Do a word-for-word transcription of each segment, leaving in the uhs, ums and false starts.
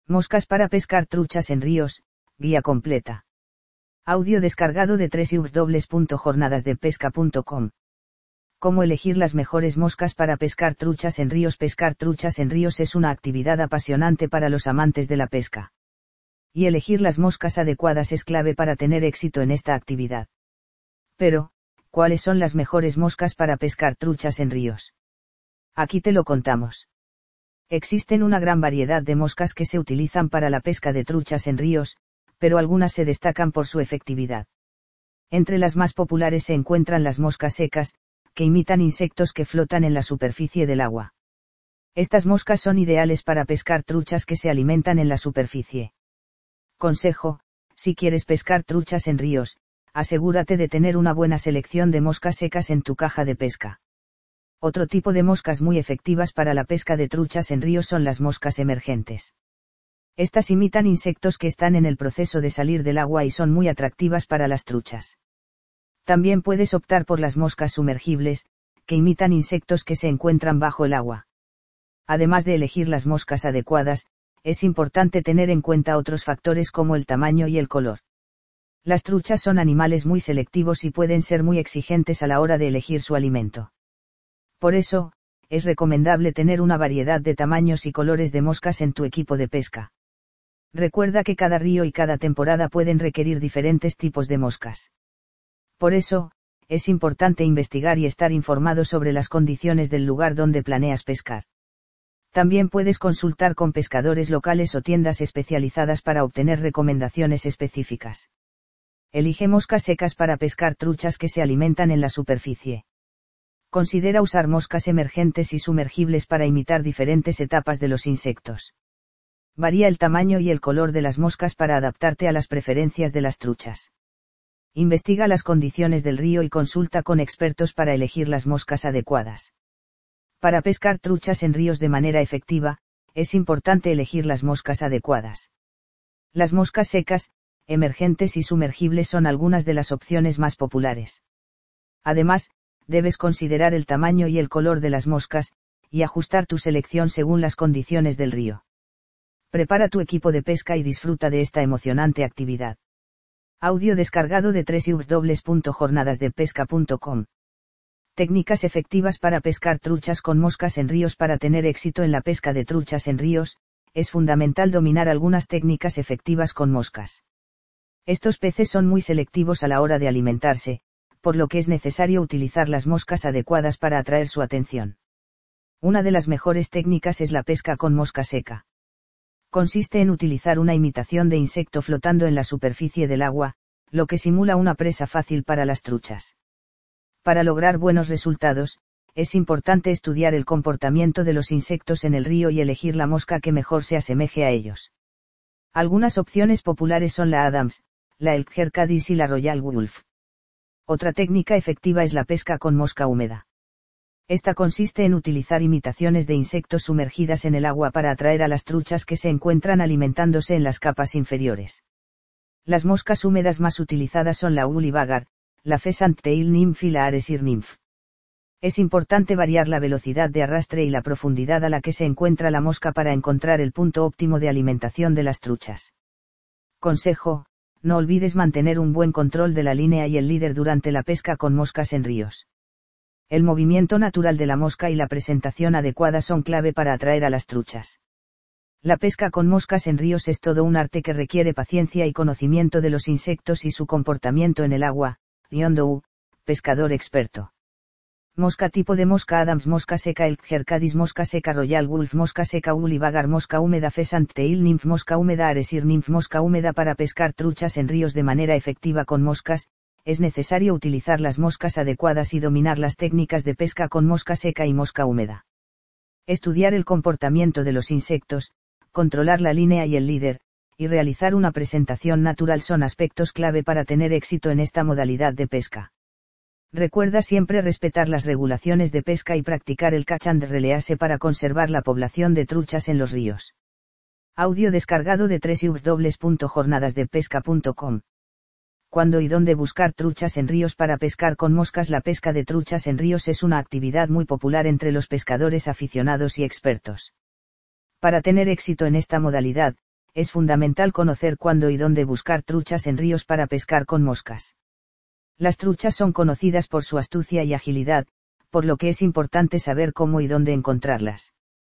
Moscas para pescar truchas en ríos, guía completa. Audio descargado de doble u doble u doble u punto jornadas de pesca punto com. ¿Cómo elegir las mejores moscas para pescar truchas en ríos? Pescar truchas en ríos es una actividad apasionante para los amantes de la pesca. Y elegir las moscas adecuadas es clave para tener éxito en esta actividad. Pero, ¿cuáles son las mejores moscas para pescar truchas en ríos? Aquí te lo contamos. Existen una gran variedad de moscas que se utilizan para la pesca de truchas en ríos, pero algunas se destacan por su efectividad. Entre las más populares se encuentran las moscas secas, que imitan insectos que flotan en la superficie del agua. Estas moscas son ideales para pescar truchas que se alimentan en la superficie. Consejo: si quieres pescar truchas en ríos, asegúrate de tener una buena selección de moscas secas en tu caja de pesca. Otro tipo de moscas muy efectivas para la pesca de truchas en ríos son las moscas emergentes. Estas imitan insectos que están en el proceso de salir del agua y son muy atractivas para las truchas. También puedes optar por las moscas sumergibles, que imitan insectos que se encuentran bajo el agua. Además de elegir las moscas adecuadas, es importante tener en cuenta otros factores como el tamaño y el color. Las truchas son animales muy selectivos y pueden ser muy exigentes a la hora de elegir su alimento. Por eso, es recomendable tener una variedad de tamaños y colores de moscas en tu equipo de pesca. Recuerda que cada río y cada temporada pueden requerir diferentes tipos de moscas. Por eso, es importante investigar y estar informado sobre las condiciones del lugar donde planeas pescar. También puedes consultar con pescadores locales o tiendas especializadas para obtener recomendaciones específicas. Elige moscas secas para pescar truchas que se alimentan en la superficie. Considera usar moscas emergentes y sumergibles para imitar diferentes etapas de los insectos. Varía el tamaño y el color de las moscas para adaptarte a las preferencias de las truchas. Investiga las condiciones del río y consulta con expertos para elegir las moscas adecuadas. Para pescar truchas en ríos de manera efectiva, es importante elegir las moscas adecuadas. Las moscas secas, emergentes y sumergibles son algunas de las opciones más populares. Además, debes considerar el tamaño y el color de las moscas, y ajustar tu selección según las condiciones del río. Prepara tu equipo de pesca y disfruta de esta emocionante actividad. Audio descargado de doble u doble u doble u punto jornadas de pesca punto com. Técnicas efectivas para pescar truchas con moscas en ríos. Para tener éxito en la pesca de truchas en ríos, es fundamental dominar algunas técnicas efectivas con moscas. Estos peces son muy selectivos a la hora de alimentarse, por lo que es necesario utilizar las moscas adecuadas para atraer su atención. Una de las mejores técnicas es la pesca con mosca seca. Consiste en utilizar una imitación de insecto flotando en la superficie del agua, lo que simula una presa fácil para las truchas. Para lograr buenos resultados, es importante estudiar el comportamiento de los insectos en el río y elegir la mosca que mejor se asemeje a ellos. Algunas opciones populares son la Adams, la Elkher Cádiz y la Royal Wolf. Otra técnica efectiva es la pesca con mosca húmeda. Esta consiste en utilizar imitaciones de insectos sumergidas en el agua para atraer a las truchas que se encuentran alimentándose en las capas inferiores. Las moscas húmedas más utilizadas son la Woolly Baggar, la Pheasant Tail Nymph y la Aresir Nymph. Es importante variar la velocidad de arrastre y la profundidad a la que se encuentra la mosca para encontrar el punto óptimo de alimentación de las truchas. Consejo: no olvides mantener un buen control de la línea y el líder durante la pesca con moscas en ríos. El movimiento natural de la mosca y la presentación adecuada son clave para atraer a las truchas. La pesca con moscas en ríos es todo un arte que requiere paciencia y conocimiento de los insectos y su comportamiento en el agua. Yondou, pescador experto. Mosca tipo de mosca Adams, mosca seca Elkher Cádiz, mosca seca Royal Wolf, mosca seca Woolly Baggar, mosca húmeda Pheasant Tail Nymph, mosca húmeda Aresir Nymph. Mosca húmeda. Para pescar truchas en ríos de manera efectiva con moscas, es necesario utilizar las moscas adecuadas y dominar las técnicas de pesca con mosca seca y mosca húmeda. Estudiar el comportamiento de los insectos, controlar la línea y el líder, y realizar una presentación natural son aspectos clave para tener éxito en esta modalidad de pesca. Recuerda siempre respetar las regulaciones de pesca y practicar el catch and release para conservar la población de truchas en los ríos. Audio descargado de doble u doble u doble u punto jornadas de pesca punto com. ¿Cuándo y dónde buscar truchas en ríos? Para pescar con moscas. La pesca de truchas en ríos es una actividad muy popular entre los pescadores aficionados y expertos. Para tener éxito en esta modalidad, es fundamental conocer cuándo y dónde buscar truchas en ríos para pescar con moscas. Las truchas son conocidas por su astucia y agilidad, por lo que es importante saber cómo y dónde encontrarlas.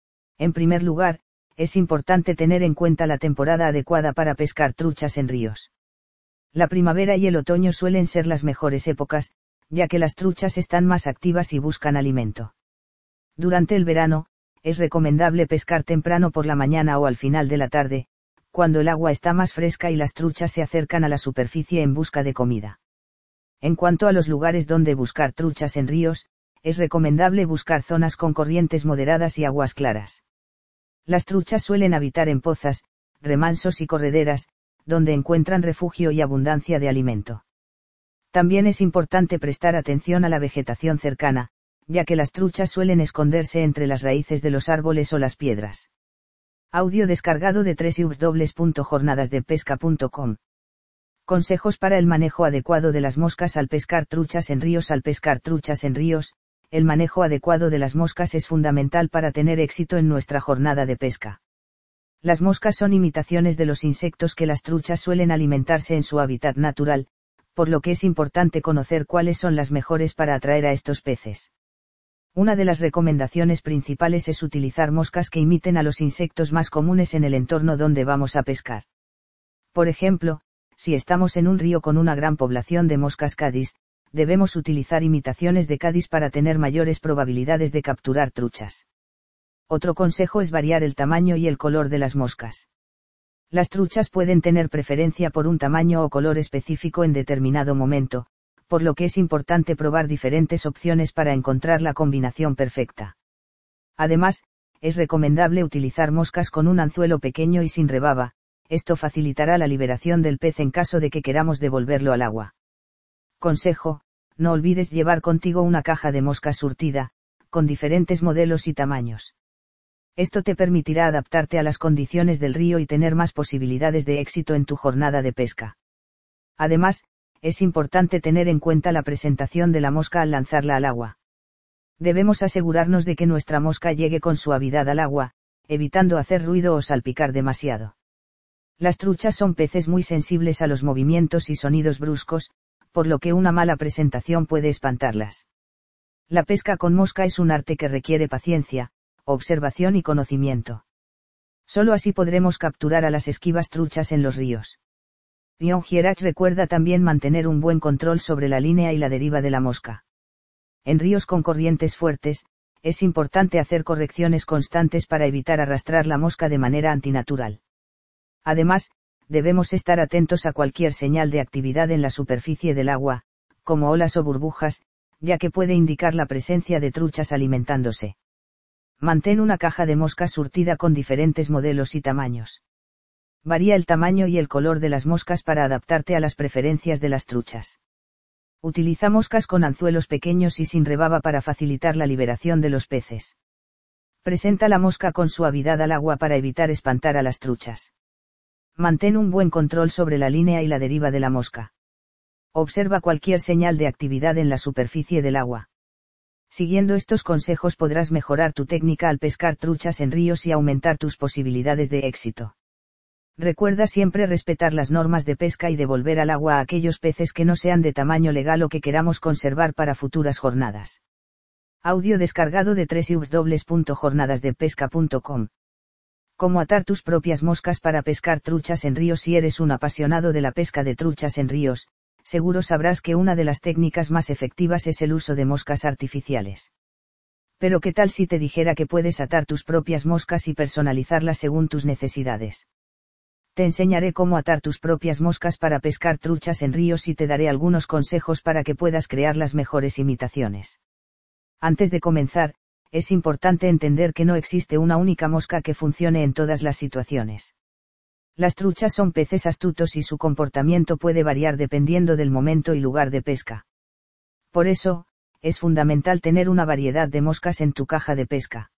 En primer lugar, es importante tener en cuenta la temporada adecuada para pescar truchas en ríos. La primavera y el otoño suelen ser las mejores épocas, ya que las truchas están más activas y buscan alimento. Durante el verano, es recomendable pescar temprano por la mañana o al final de la tarde, cuando el agua está más fresca y las truchas se acercan a la superficie en busca de comida. En cuanto a los lugares donde buscar truchas en ríos, es recomendable buscar zonas con corrientes moderadas y aguas claras. Las truchas suelen habitar en pozas, remansos y correderas, donde encuentran refugio y abundancia de alimento. También es importante prestar atención a la vegetación cercana, ya que las truchas suelen esconderse entre las raíces de los árboles o las piedras. Audio descargado de doble u doble u doble u punto jornadas de pesca punto com. Consejos para el manejo adecuado de las moscas al pescar truchas en ríos. Al pescar truchas en ríos, el manejo adecuado de las moscas es fundamental para tener éxito en nuestra jornada de pesca. Las moscas son imitaciones de los insectos que las truchas suelen alimentarse en su hábitat natural, por lo que es importante conocer cuáles son las mejores para atraer a estos peces. Una de las recomendaciones principales es utilizar moscas que imiten a los insectos más comunes en el entorno donde vamos a pescar. Por ejemplo, si estamos en un río con una gran población de moscas cadis, debemos utilizar imitaciones de cadis para tener mayores probabilidades de capturar truchas. Otro consejo es variar el tamaño y el color de las moscas. Las truchas pueden tener preferencia por un tamaño o color específico en determinado momento, por lo que es importante probar diferentes opciones para encontrar la combinación perfecta. Además, es recomendable utilizar moscas con un anzuelo pequeño y sin rebaba, esto facilitará la liberación del pez en caso de que queramos devolverlo al agua. Consejo: no olvides llevar contigo una caja de moscas surtida, con diferentes modelos y tamaños. Esto te permitirá adaptarte a las condiciones del río y tener más posibilidades de éxito en tu jornada de pesca. Además, es importante tener en cuenta la presentación de la mosca al lanzarla al agua. Debemos asegurarnos de que nuestra mosca llegue con suavidad al agua, evitando hacer ruido o salpicar demasiado. Las truchas son peces muy sensibles a los movimientos y sonidos bruscos, por lo que una mala presentación puede espantarlas. La pesca con mosca es un arte que requiere paciencia, observación y conocimiento. Solo así podremos capturar a las esquivas truchas en los ríos. Dion Gierach recuerda también mantener un buen control sobre la línea y la deriva de la mosca. En ríos con corrientes fuertes, es importante hacer correcciones constantes para evitar arrastrar la mosca de manera antinatural. Además, debemos estar atentos a cualquier señal de actividad en la superficie del agua, como olas o burbujas, ya que puede indicar la presencia de truchas alimentándose. Mantén una caja de moscas surtida con diferentes modelos y tamaños. Varía el tamaño y el color de las moscas para adaptarte a las preferencias de las truchas. Utiliza moscas con anzuelos pequeños y sin rebaba para facilitar la liberación de los peces. Presenta la mosca con suavidad al agua para evitar espantar a las truchas. Mantén un buen control sobre la línea y la deriva de la mosca. Observa cualquier señal de actividad en la superficie del agua. Siguiendo estos consejos podrás mejorar tu técnica al pescar truchas en ríos y aumentar tus posibilidades de éxito. Recuerda siempre respetar las normas de pesca y devolver al agua a aquellos peces que no sean de tamaño legal o que queramos conservar para futuras jornadas. Audio descargado de doble u doble u doble u punto jornadas de pesca punto com. Cómo atar tus propias moscas para pescar truchas en ríos. Si eres un apasionado de la pesca de truchas en ríos, seguro sabrás que una de las técnicas más efectivas es el uso de moscas artificiales. Pero ¿qué tal si te dijera que puedes atar tus propias moscas y personalizarlas según tus necesidades? Te enseñaré cómo atar tus propias moscas para pescar truchas en ríos y te daré algunos consejos para que puedas crear las mejores imitaciones. Antes de comenzar, es importante entender que no existe una única mosca que funcione en todas las situaciones. Las truchas son peces astutos y su comportamiento puede variar dependiendo del momento y lugar de pesca. Por eso, es fundamental tener una variedad de moscas en tu caja de pesca.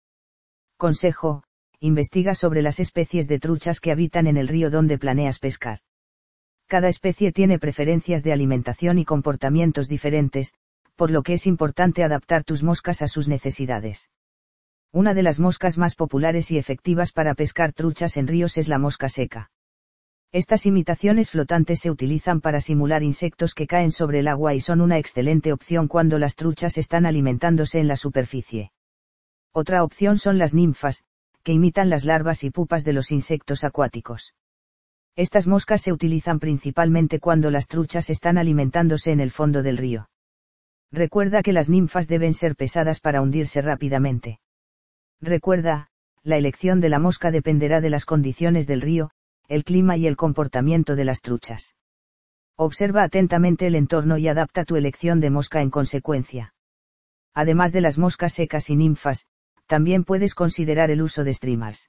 Consejo: investiga sobre las especies de truchas que habitan en el río donde planeas pescar. Cada especie tiene preferencias de alimentación y comportamientos diferentes, por lo que es importante adaptar tus moscas a sus necesidades. Una de las moscas más populares y efectivas para pescar truchas en ríos es la mosca seca. Estas imitaciones flotantes se utilizan para simular insectos que caen sobre el agua y son una excelente opción cuando las truchas están alimentándose en la superficie. Otra opción son las ninfas, que imitan las larvas y pupas de los insectos acuáticos. Estas moscas se utilizan principalmente cuando las truchas están alimentándose en el fondo del río. Recuerda que las ninfas deben ser pesadas para hundirse rápidamente. Recuerda, la elección de la mosca dependerá de las condiciones del río, el clima y el comportamiento de las truchas. Observa atentamente el entorno y adapta tu elección de mosca en consecuencia. Además de las moscas secas y ninfas, también puedes considerar el uso de streamers.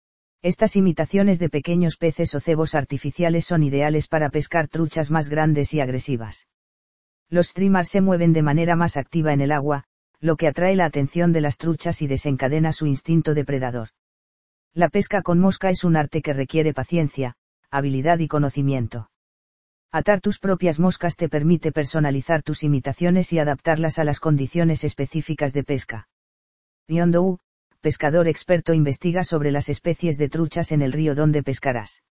Estas imitaciones de pequeños peces o cebos artificiales son ideales para pescar truchas más grandes y agresivas. Los streamers se mueven de manera más activa en el agua, lo que atrae la atención de las truchas y desencadena su instinto depredador. La pesca con mosca es un arte que requiere paciencia, habilidad y conocimiento. Atar tus propias moscas te permite personalizar tus imitaciones y adaptarlas a las condiciones específicas de pesca. Yondou, pescador experto, investiga sobre las especies de truchas en el río donde pescarás.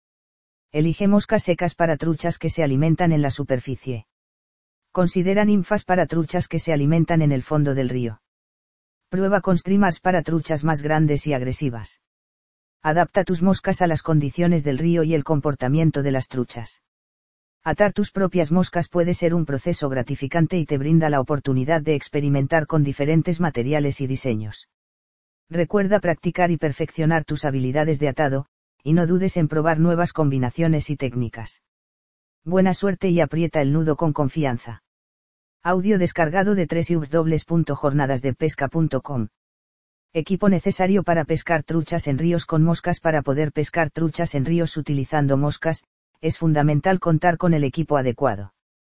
Elige moscas secas para truchas que se alimentan en la superficie. Considera ninfas para truchas que se alimentan en el fondo del río. Prueba con streamers para truchas más grandes y agresivas. Adapta tus moscas a las condiciones del río y el comportamiento de las truchas. Atar tus propias moscas puede ser un proceso gratificante y te brinda la oportunidad de experimentar con diferentes materiales y diseños. Recuerda practicar y perfeccionar tus habilidades de atado, y no dudes en probar nuevas combinaciones y técnicas. Buena suerte y aprieta el nudo con confianza. Audio descargado de doble u doble u doble u punto jornadas de pesca punto com. Equipo necesario para pescar truchas en ríos con moscas. Para poder pescar truchas en ríos utilizando moscas, es fundamental contar con el equipo adecuado.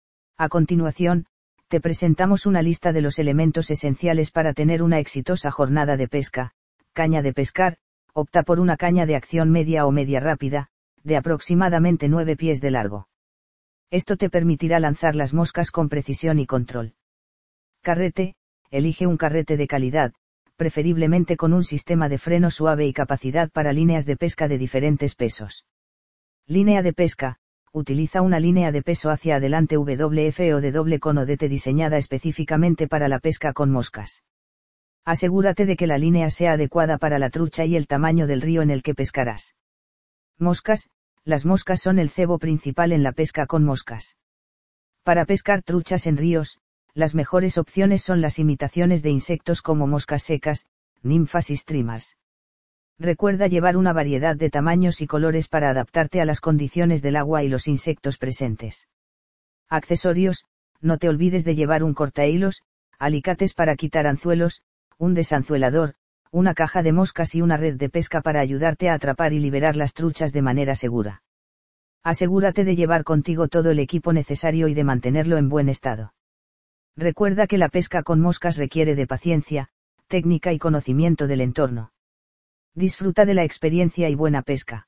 A continuación, te presentamos una lista de los elementos esenciales para tener una exitosa jornada de pesca. Caña de pescar: opta por una caña de acción media o media rápida, de aproximadamente nueve pies de largo. Esto te permitirá lanzar las moscas con precisión y control. Carrete: elige un carrete de calidad, preferiblemente con un sistema de freno suave y capacidad para líneas de pesca de diferentes pesos. Línea de pesca: utiliza una línea de peso hacia adelante W F o de doble cono D T diseñada específicamente para la pesca con moscas. Asegúrate de que la línea sea adecuada para la trucha y el tamaño del río en el que pescarás. Moscas: las moscas son el cebo principal en la pesca con moscas. Para pescar truchas en ríos, las mejores opciones son las imitaciones de insectos como moscas secas, ninfas y streamers. Recuerda llevar una variedad de tamaños y colores para adaptarte a las condiciones del agua y los insectos presentes. Accesorios: no te olvides de llevar un cortahilos, alicates para quitar anzuelos, un desanzuelador, una caja de moscas y una red de pesca para ayudarte a atrapar y liberar las truchas de manera segura. Asegúrate de llevar contigo todo el equipo necesario y de mantenerlo en buen estado. Recuerda que la pesca con moscas requiere de paciencia, técnica y conocimiento del entorno. Disfruta de la experiencia y buena pesca.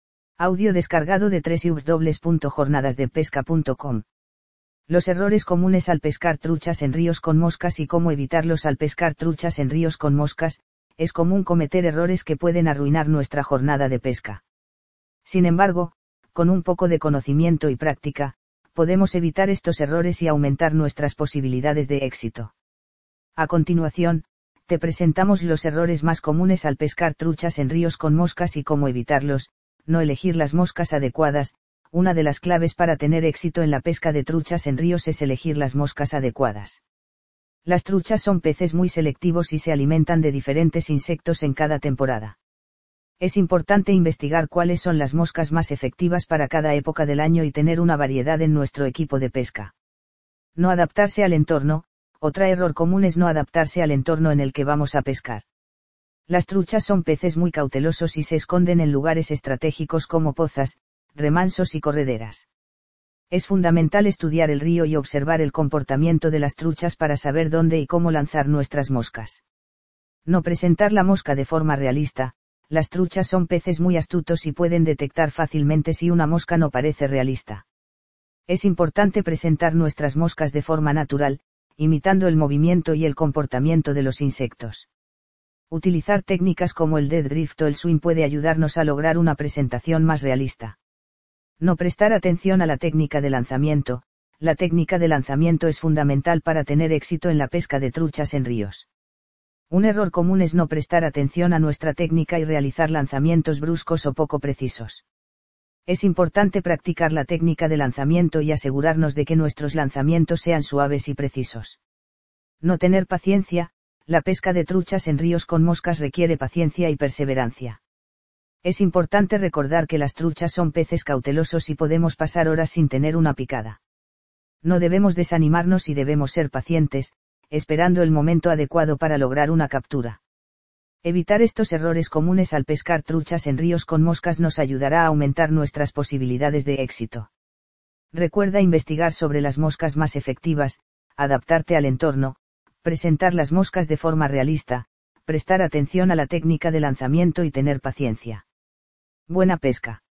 Audio descargado de doble u doble u doble u punto jornadas de pesca punto com. Los errores comunes al pescar truchas en ríos con moscas y cómo evitarlos. Al pescar truchas en ríos con moscas, es común cometer errores que pueden arruinar nuestra jornada de pesca. Sin embargo, con un poco de conocimiento y práctica, podemos evitar estos errores y aumentar nuestras posibilidades de éxito. A continuación, te presentamos los errores más comunes al pescar truchas en ríos con moscas y cómo evitarlos. No elegir las moscas adecuadas: una de las claves para tener éxito en la pesca de truchas en ríos es elegir las moscas adecuadas. Las truchas son peces muy selectivos y se alimentan de diferentes insectos en cada temporada. Es importante investigar cuáles son las moscas más efectivas para cada época del año y tener una variedad en nuestro equipo de pesca. No adaptarse al entorno: otro error común es no adaptarse al entorno en el que vamos a pescar. Las truchas son peces muy cautelosos y se esconden en lugares estratégicos como pozas, remansos y correderas. Es fundamental estudiar el río y observar el comportamiento de las truchas para saber dónde y cómo lanzar nuestras moscas. No presentar la mosca de forma realista: las truchas son peces muy astutos y pueden detectar fácilmente si una mosca no parece realista. Es importante presentar nuestras moscas de forma natural, imitando el movimiento y el comportamiento de los insectos. Utilizar técnicas como el dead drift o el swing puede ayudarnos a lograr una presentación más realista. No prestar atención a la técnica de lanzamiento. La técnica de lanzamiento es fundamental para tener éxito en la pesca de truchas en ríos. Un error común es no prestar atención a nuestra técnica y realizar lanzamientos bruscos o poco precisos. Es importante practicar la técnica de lanzamiento y asegurarnos de que nuestros lanzamientos sean suaves y precisos. No tener paciencia. La pesca de truchas en ríos con moscas requiere paciencia y perseverancia. Es importante recordar que las truchas son peces cautelosos y podemos pasar horas sin tener una picada. No debemos desanimarnos y debemos ser pacientes, esperando el momento adecuado para lograr una captura. Evitar estos errores comunes al pescar truchas en ríos con moscas nos ayudará a aumentar nuestras posibilidades de éxito. Recuerda investigar sobre las moscas más efectivas, adaptarte al entorno, presentar las moscas de forma realista, prestar atención a la técnica de lanzamiento y tener paciencia. Buena pesca.